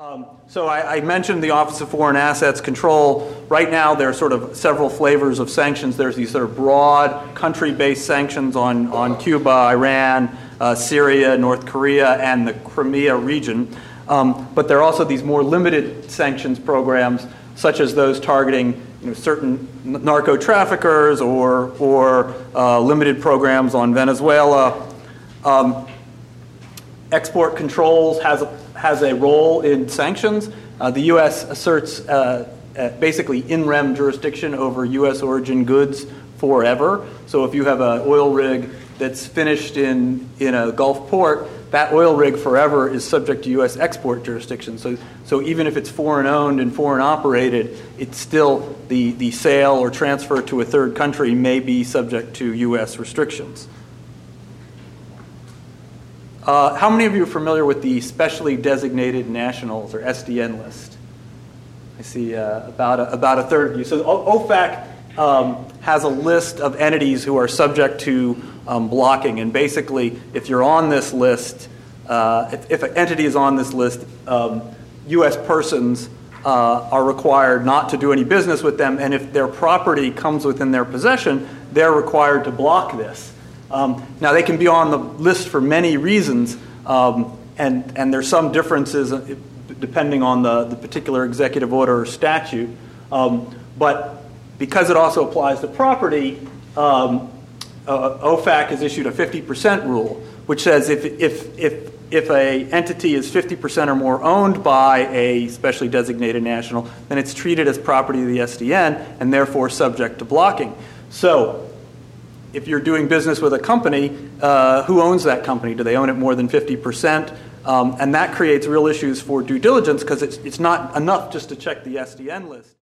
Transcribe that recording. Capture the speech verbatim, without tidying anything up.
Um, so I, I mentioned the Office of Foreign Assets Control. Right now there are sort of several flavors of sanctions. There's these sort of broad country-based sanctions on, on Cuba, Iran, uh, Syria, North Korea, and the Crimea region. Um, but there are also these more limited sanctions programs, such as those targeting you know, certain narco traffickers or, or uh, limited programs on Venezuela. Um, export controls has a has a role in sanctions. Uh, the U S asserts uh, uh, basically in rem jurisdiction over U S origin goods forever. So if you have an oil rig that's finished in, in a Gulf port, that oil rig forever is subject to U S export jurisdiction. So, so even if it's foreign owned and foreign operated, it's still the, the sale or transfer to a third country may be subject to U S restrictions. Uh, how many of you are familiar with the Specially Designated Nationals, or S D N list? I see uh, about, a, about a third of you. So O F A C um, has a list of entities who are subject to um, blocking. And basically, if you're on this list, uh, if, if an entity is on this list, um, U S persons uh, are required not to do any business with them. And if their property comes within their possession, they're required to block this. Um, now, they can be on the list for many reasons, um, and, and there's some differences depending on the, the particular executive order or statute. Um, but because it also applies to property, um, uh, O F A C has issued a fifty percent rule, which says if, if, if, if a entity is fifty percent or more owned by a specially designated national, then it's treated as property of the S D N and therefore subject to blocking. So, if you're doing business with a company, uh, who owns that company? Do they own it more than fifty percent? Um, and that creates real issues for due diligence because it's, it's not enough just to check the S D N list.